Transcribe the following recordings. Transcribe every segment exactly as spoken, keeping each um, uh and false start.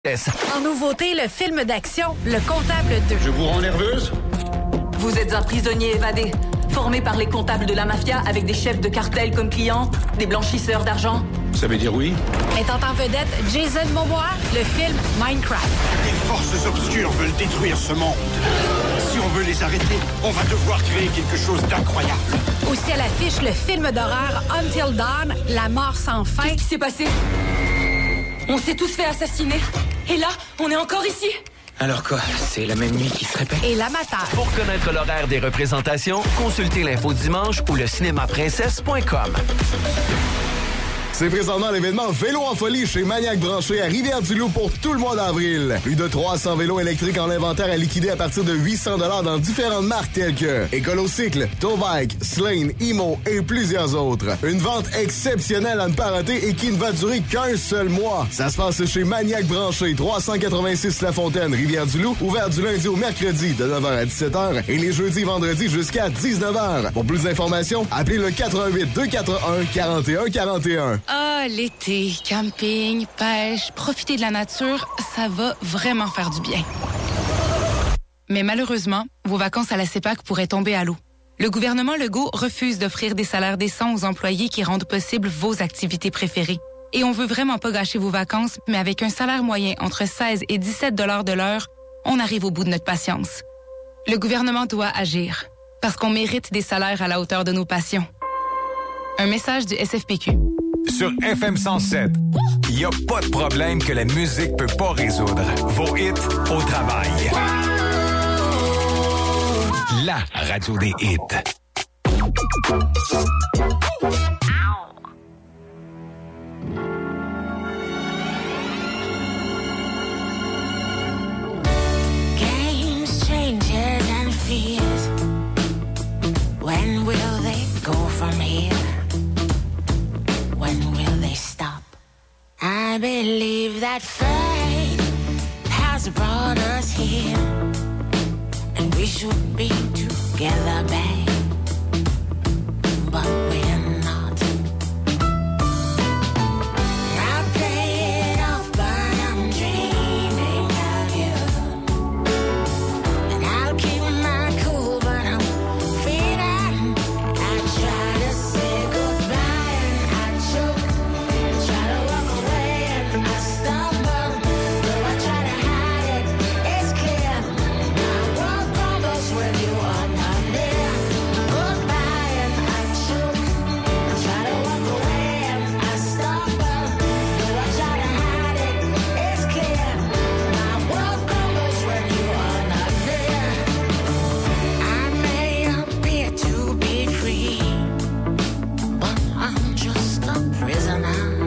En nouveauté, le film d'action Le Comptable deux. Je vous rends nerveuse? Vous êtes un prisonnier évadé, formé par les comptables de la mafia avec des chefs de cartel comme clients, des blanchisseurs d'argent. Ça veut dire oui? Mettant en vedette Jason Momoa, le film Minecraft. Les forces obscures veulent détruire ce monde. Si on veut les arrêter, on va devoir créer quelque chose d'incroyable. Aussi à l'affiche, le film d'horreur Until Dawn, La mort sans fin. Qu'est-ce qui s'est passé? On s'est tous fait assassiner. Et là, on est encore ici. Alors quoi, c'est la même nuit qui se répète? Et l'amateur. Pour connaître l'horaire des représentations, consultez l'info dimanche ou le cinéma princesse point com. C'est présentement l'événement Vélo en folie chez Maniac Branché à Rivière-du-Loup pour tout le mois d'avril. Plus de trois cents vélos électriques en inventaire à liquider à partir de huit cents dollars dans différentes marques telles que Écolocycle, Towbike, Slane, Imo et plusieurs autres. Une vente exceptionnelle à ne pas rater et qui ne va durer qu'un seul mois. Ça se passe chez Maniac Branché, trois cent quatre-vingt-six La Fontaine, Rivière-du-Loup, ouvert du lundi au mercredi de neuf heures à dix-sept heures et les jeudis et vendredis jusqu'à dix-neuf heures. Pour plus d'informations, appelez le quatre un huit, deux quatre un, quatre un quatre un. Ah, l'été, camping, pêche, profiter de la nature, ça va vraiment faire du bien. Mais malheureusement, vos vacances à la CEPAC pourraient tomber à l'eau. Le gouvernement Legault refuse d'offrir des salaires décents aux employés qui rendent possible vos activités préférées. Et on veut vraiment pas gâcher vos vacances, mais avec un salaire moyen entre seize et dix-sept dollars de l'heure, on arrive au bout de notre patience. Le gouvernement doit agir, parce qu'on mérite des salaires à la hauteur de nos passions. Un message du S F P Q. Sur F M cent sept, il n'y a pas de problème que la musique peut pas résoudre. Vos hits au travail. La radio des hits. Games, changes and fears. When will they go from here? When will they stop? I believe that fate has brought us here, and we should be together, babe, but we're not. I play it off, but I'm dreaming of you, and I'll keep my cool, but I'm feeling. I try to say goodbye and I choke, try to walk away and I stumble, though I try to hide it, it's clear. My world crumbles when you are not there. Goodbye and I choke, I try to walk away and I stumble, though I try to hide it, it's clear. My world crumbles when you are not there. I may appear to be free, but I'm just a prisoner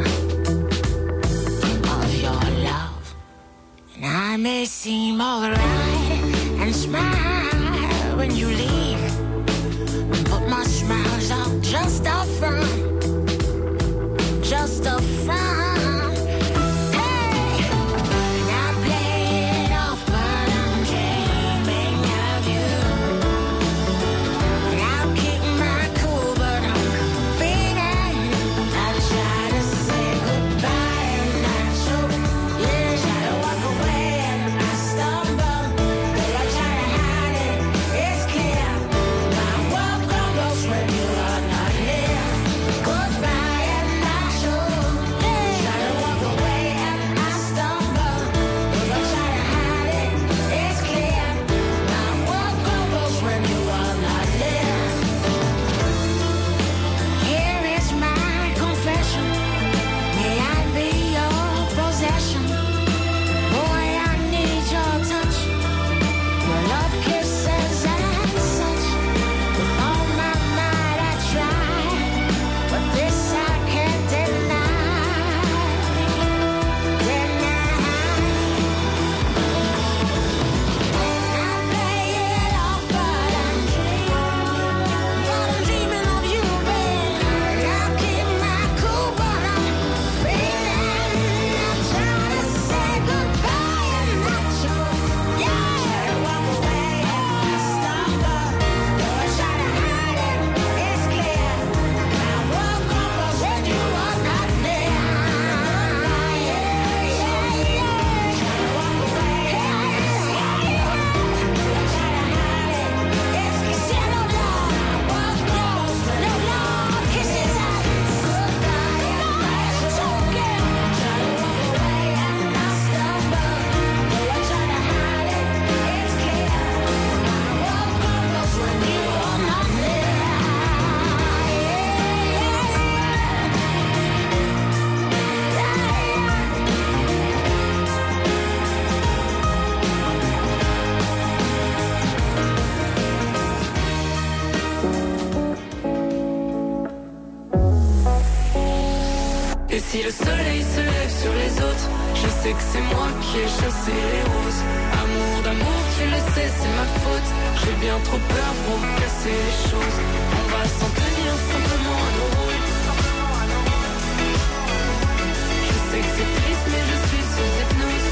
of your love. And I may seem alright and smile when you leave, but my smiles are just a front, just a front. Hey, and I play it off, but I'm dreaming of you. And I'll keep my cool, but I'm feeling. I try to say goodbye and I choke, yeah, try to walk away and I stumble, though I try to hide it, it's clear. My world crumbles when you are not sais que c'est moi qui ai chassé les roses. Amour d'amour, tu le sais, c'est ma faute. J'ai bien trop peur pour casser les choses. On va s'en tenir simplement à nos rôles. Je sais que c'est triste, mais je suis sous hypnose.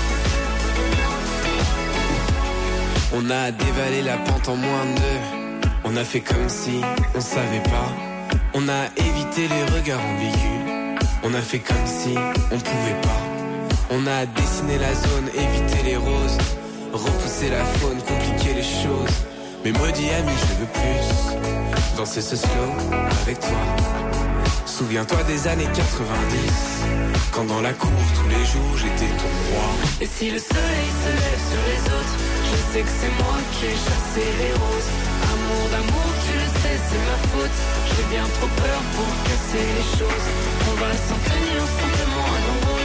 On a dévalé la pente en moins de deux. On a fait comme si on savait pas. On a évité les regards ambigus. On a fait comme si on pouvait pas. On a dessiné la zone, évité les roses, repousser la faune, compliquer les choses. Mais maudit ami, je veux plus danser ce slow avec toi. Souviens-toi des années quatre-vingt-dix, quand dans la cour tous les jours j'étais ton roi. Et si le soleil se lève sur les autres, je sais que c'est moi qui ai chassé les roses. Amour d'amour, tu le sais, c'est ma faute. J'ai bien trop peur pour casser les choses. On va s'en tenir simplement à nos rôles.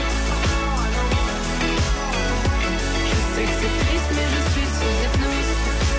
Je sais que c'est triste, mais je suis sous hypnose.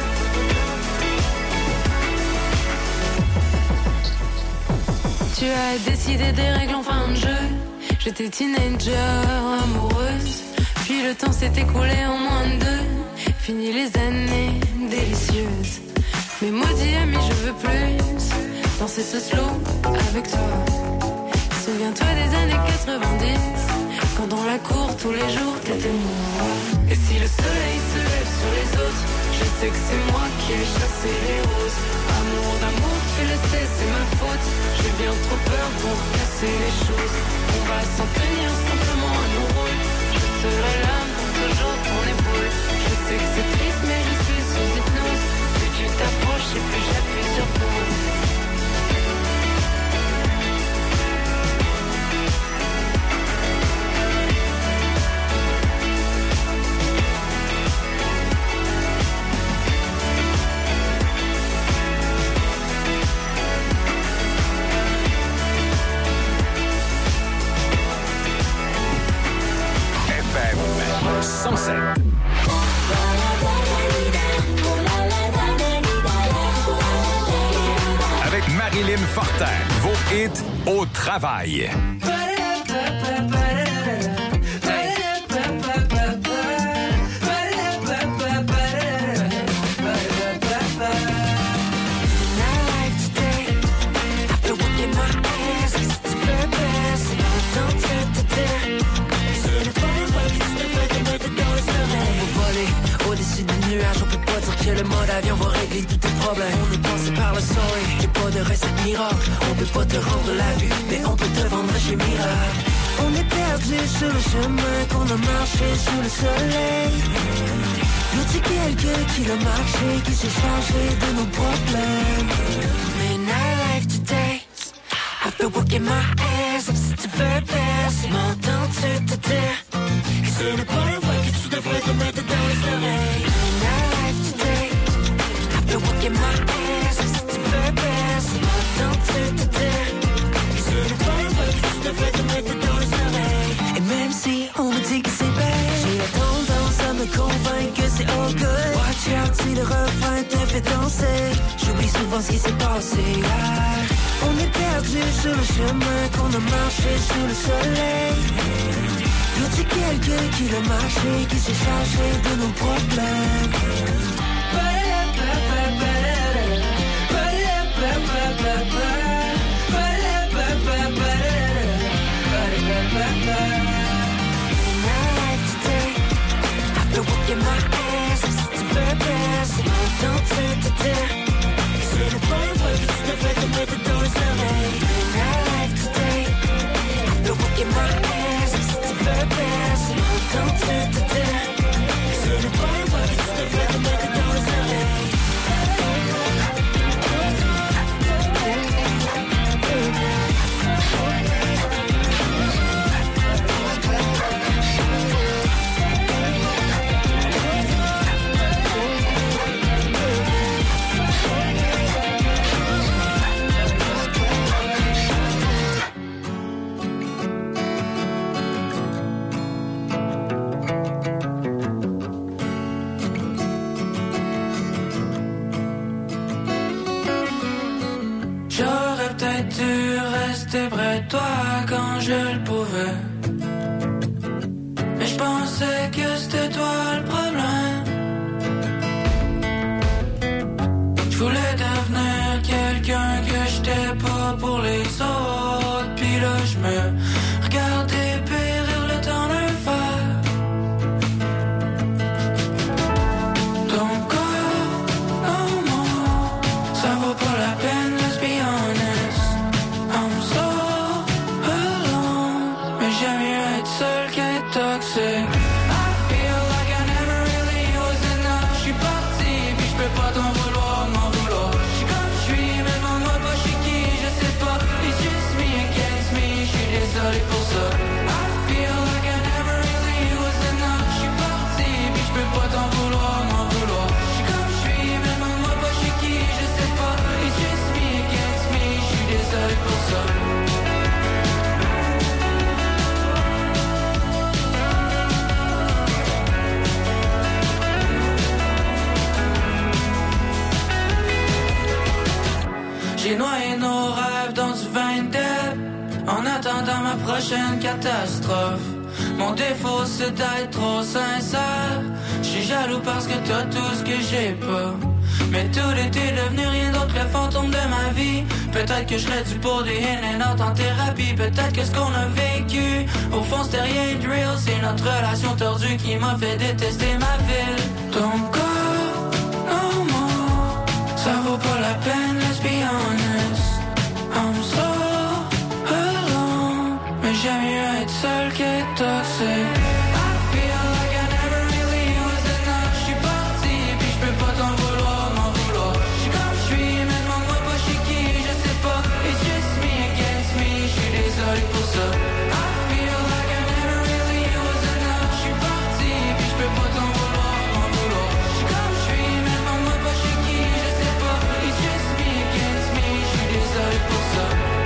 Tu as décidé des règles en fin de jeu. J'étais teenager, amoureuse. Puis le temps s'est écoulé en moins de deux. Fini les années délicieuses. Mais maudit ami, je veux plus danser ce slow avec toi. Souviens-toi des années quatre-vingt-dix, quand dans la cour tous les jours t'étais moi. Et si le soleil se lève sur les autres, je sais que c'est moi qui ai chassé les roses. Amour d'amour, tu le sais, c'est ma faute. J'ai bien trop peur pour casser les choses. On va s'en tenir simplement à nos rôles. Je serai là pour toujours ton épaule. Je sais que c'est triste, mais je suis sous hypnose. Plus tu t'approches et plus j'appuie sur pause. cent sept. Avec Marilyn Fortin, vos hits au travail. Le mode avion va régler tous tes problèmes. On est passé par le soleil, y'a pas de recette miracle. On peut pas te rendre la vue, mais on peut te vendre chez Miracle. On est perdu sur le chemin qu'on a marché sous le soleil. L'autre quelqu'un qui l'a marché, qui s'est chargé de nos problèmes. Man, I like today, I've been working my ass off since the very best. M'entends-tu te dire que ce n'est pas le vrai que tu devrais te mettre dans les oreilles. Man, I like today, I've been working my ass off since the very best. M'entends-tu te dire que ce n'est pas le vrai que tu devrais te mettre dans les oreilles. Et même si on me dit que c'est bête, j'ai la tendance à me convaincre que c'est all good. Watch out si le refrain te fait danser. J'oublie souvent ce qui s'est passé hier. On est perdu sur le chemin qu'on a marché sous le soleil. Y'a-t-il quelqu'un qui l'a marché, qui s'est chargé de nos problèmes? I've been working my ass off since the very best. M'entends-tu te dire que ce n'est pas le vrai que tu devrais te mettre dans les oreilles? In our life today, I've been working my ass off since the very best. M'entends-tu te dire que ce n'est pas le vrai que tu devrais te mettre dans les oreilles? J'aurais peut-être dû rester près de toi quand je le pouvais. Mais je pense c'est toi le problème. J'voulais devenir quelqu'un que j'étais pas pour les autres. Puis là j'me regardais périr le temps d'un verre. Ton corps, non, non, ça vaut pas la peine, let's be honest. I'm so alone, mais j'aime mieux être seul qu'être toxique. I feel like I never really was enough. J'suis parti, puis j'peux pas t'en vouloir, m'en vouloir. J'suis comme j'suis, mais demande-moi pas j'suis qui, je sais pas. It's just me against me, j'suis désolé pour ça. I feel like I never really was enough. J'suis parti, puis j'peux pas t'en vouloir, m'en vouloir. J'suis comme j'suis, mais demande-moi pas j'suis qui, je sais pas. It's just me against me, j'suis désolé pour ça. J'ai noyé nos rêves dans du vin de en attendant ma prochaine catastrophe. Mon défaut c'est d'être trop sincère. J'suis jaloux parce que t'as tout ce que j'ai pas. Mais tout était devenu rien d'autre que le fantôme de ma vie. Peut-être que je serais dû pour des in and out en thérapie. Peut-être que ce qu'on a vécu au fond c'était rien de real. C'est notre relation tordue qui m'a fait détester ma ville. Ton corps, non, non, ça vaut pas la peine, let's be honest. I'm so alone, mais j'aime mieux être seul qu'être toxique. I feel like I never really was enough. J'suis parti, puis j'peux pas t'en vouloir, m'en vouloir. J'suis comme j'suis, mais demande-moi pas j'suis qui, je sais pas. It's just me against me, j'suis désolé pour ça. I feel like I never really was enough. J'suis parti, puis j'peux pas t'en vouloir, m'en vouloir. J'suis comme j'suis, mais demande-moi pas j'suis qui, je sais pas. It's just me against me, j'suis désolé pour ça.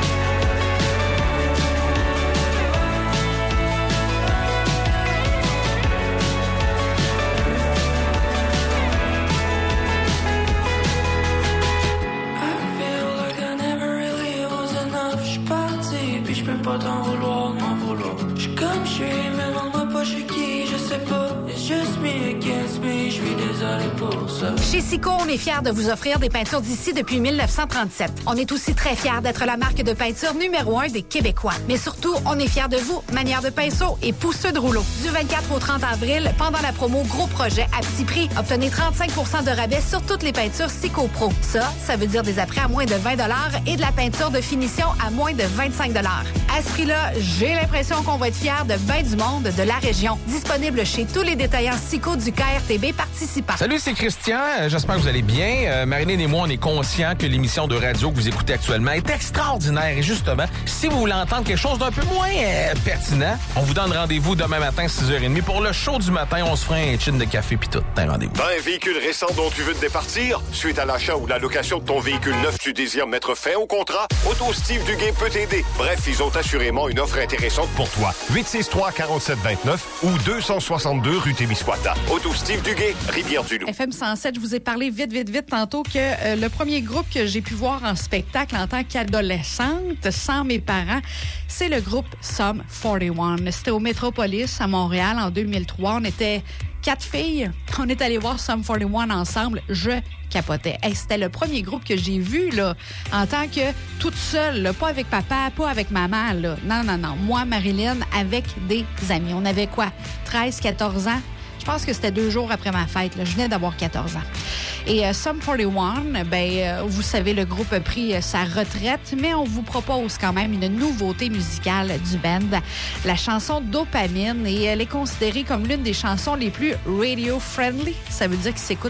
J'peux pas t'en vouloir, m'en vouloir. J'suis comme j'suis, mais demande-moi pas j'suis qui, je sais pas. It's just me against me, j'suis désolé pour ça. Chez Sico, on est fiers de vous offrir des peintures d'ici depuis mille neuf cent trente-sept. On est aussi très fiers d'être la marque de peinture numéro un des Québécois. Mais surtout, on est fiers de vous, manière de pinceau et pousseux de rouleau. Du vingt-quatre au trente avril, pendant la promo Gros Projet à petit prix, obtenez trente-cinq pour cent de rabais sur toutes les peintures Sico Pro. Ça, ça veut dire des apprêts à moins de vingt dollars et de la peinture de finition à moins de vingt-cinq dollars. À ce prix-là, j'ai l'impression qu'on va être fiers de ben du monde de la région. Disponible chez tous les détaillants Sico du K R T B participants. Salut, c'est Christian. Euh, j'espère que vous allez bien. Euh, Marilyn et moi, on est conscients que l'émission de radio que vous écoutez actuellement est extraordinaire. Et justement, si vous voulez entendre quelque chose d'un peu moins euh, pertinent, on vous donne rendez-vous demain matin, six heures trente. Pour le show du matin, on se fera un chin de café puis tout. Un rendez-vous. T'as un véhicule récent dont tu veux te départir? Suite à l'achat ou la location de ton véhicule neuf, tu désires mettre fin au contrat? Auto Steve Duguay peut t'aider. Bref, ils ont assurément une offre intéressante pour toi. huit six trois, quarante-sept vingt-neuf ou deux cent soixante-deux rue Témiscouata. Auto Steve Duguay, Rivière-du-Loup. F M cent sept, je vous ai parlé vite, vite, vite tantôt que euh, le premier groupe que j'ai pu voir en spectacle en tant qu'adolescente, sans mes parents, c'est le groupe Sum quarante et un. C'était au Métropolis à Montréal en deux mille trois. On était quatre filles. On est allé voir Sum quarante et un ensemble. Je capotais. Hey, c'était le premier groupe que j'ai vu là, en tant que toute seule, là, pas avec papa, pas avec maman. Là. Non, non, non. Moi, Marilyn, avec des amis. On avait quoi? treize, quatorze ans? Je pense que c'était deux jours après ma fête. Là. Je venais d'avoir quatorze ans. Et euh, Sum quarante et un, ben, euh, vous savez, le groupe a pris euh, sa retraite, mais on vous propose quand même une nouveauté musicale du band, la chanson Dopamine, et elle est considérée comme l'une des chansons les plus radio-friendly. Ça veut dire qu'il s'écoute